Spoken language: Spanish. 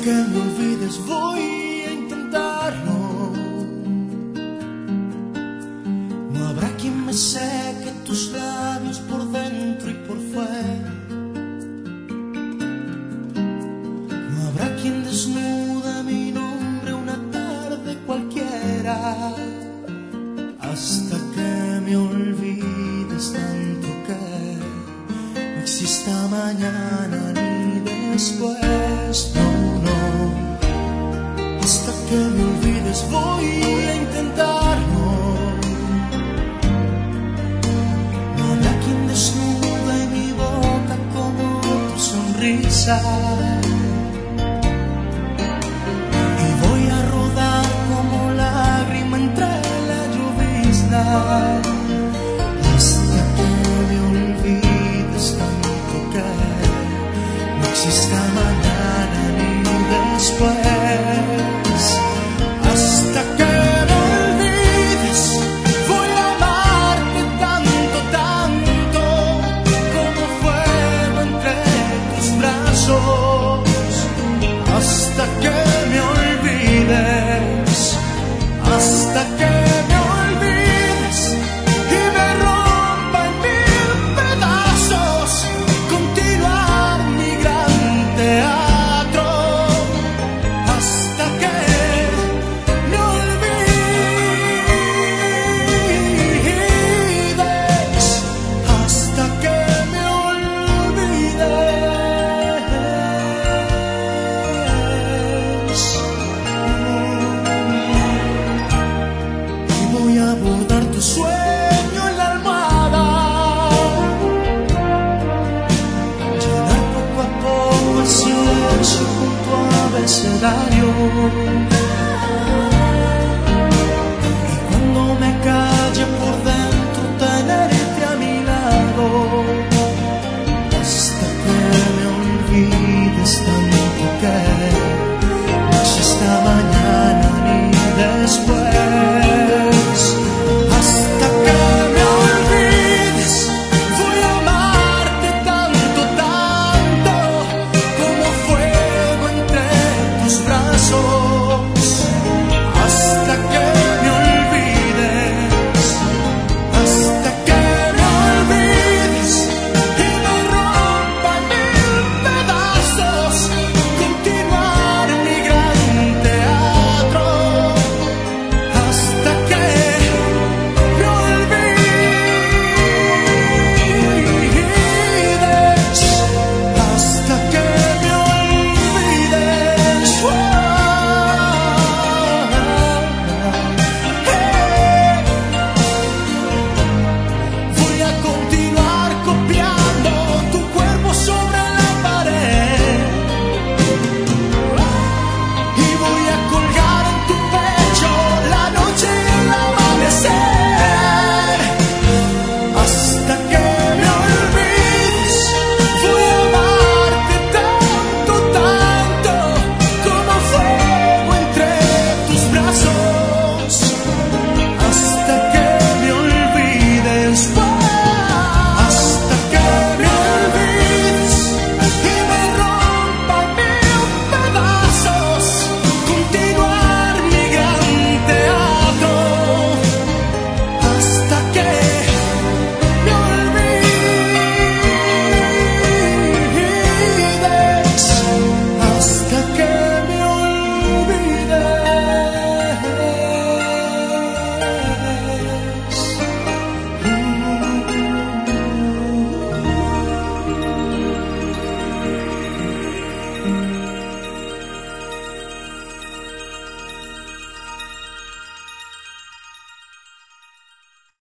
que me olvides voy a intentarlo. No habrá quien me seque tus labios por dentro y por fuera. No habrá quien desnude mi nombre una tarde cualquiera. Hasta que me olvides tanto que no exista mañana ni después. No, no. Hasta que me olvides voy a intentarlo. No habrá quien desnude mi boca como tu sonrisa. Y voy a rodar como lágrima entre la llovizna. Hasta que me olvides tanto que no exista mañana ni después. Hasta que me olvides voy a amarte tanto, tanto como fuego entre tus brazos. Hasta que me olvides, hasta que me olvides y me rompa en mil pedazos. Continuar mi gran teatro hasta que me olvides, hasta que me olvides. Y voy a abordar tu sueño en la almohada, llenar poco a poco el silencio junto a abecedario.